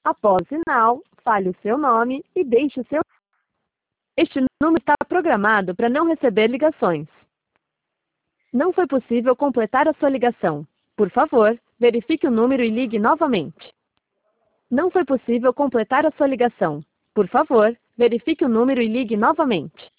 Após o sinal, fale o seu nome e deixe o seu... Este número está programado para não receber ligações. Não foi possível completar a sua ligação. Por favor, verifique o número e ligue novamente. Não foi possível completar a sua ligação. Por favor, verifique o número e ligue novamente.